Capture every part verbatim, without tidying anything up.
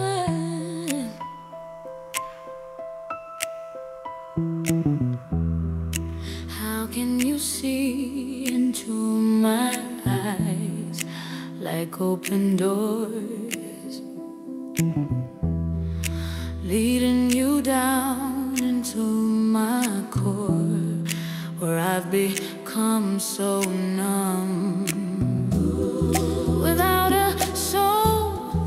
How can you see into my eyes like open doors, leading you down into my core, where I've become so numb, without a soul,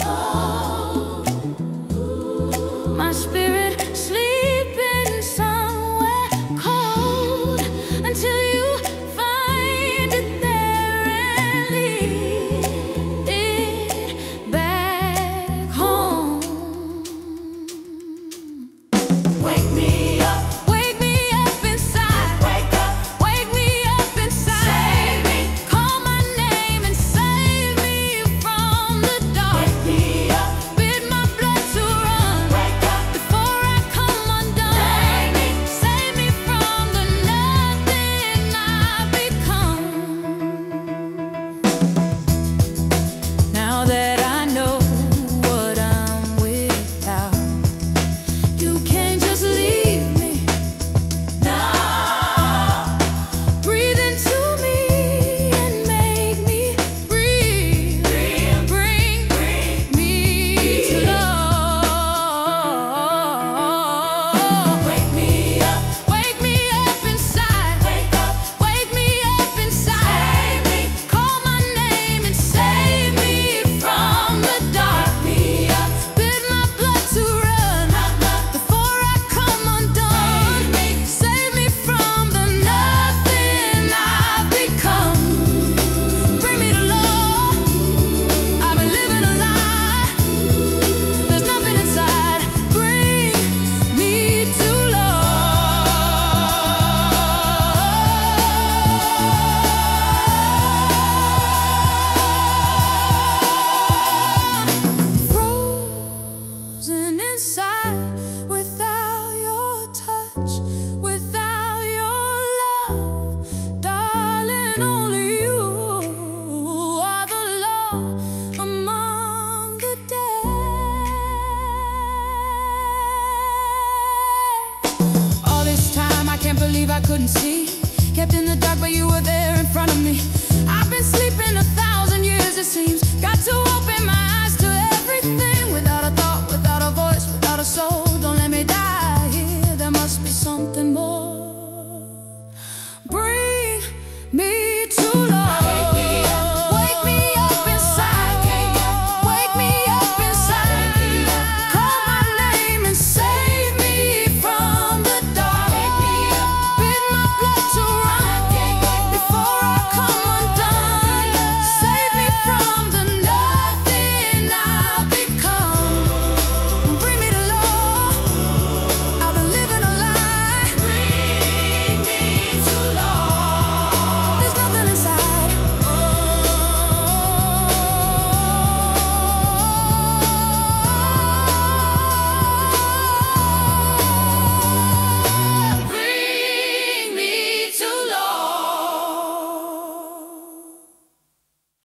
my spirit sleeping somewhere cold, until you find it there and lead it back home. Wake me up. Wake me up inside. Wake up. Wake me up inside. Save me. Call my name and save me from the dark. Wake me up. Bid my blood to run Wake up. before I come undone. Save me. Save me from the nothing I've become. Now that I know what I'm without, you can't just leave me. No. Breathe into me and make me breathe. Bring, Bring bring me to love. Wake me up. Wake me up inside. Wake up. Wake me up inside. Save me. Call my name and save me from the dark. Me up. Bid my blood to run before I come undone. Save me from the nothing I've become. Bring me to love. I've been living a lie. There's nothing inside. Bring me to love. Frozen inside, without your touch, without your love, darling, only you are the law among the dead. All this time I can't believe I couldn't see, kept in the dark but you were there in front of me.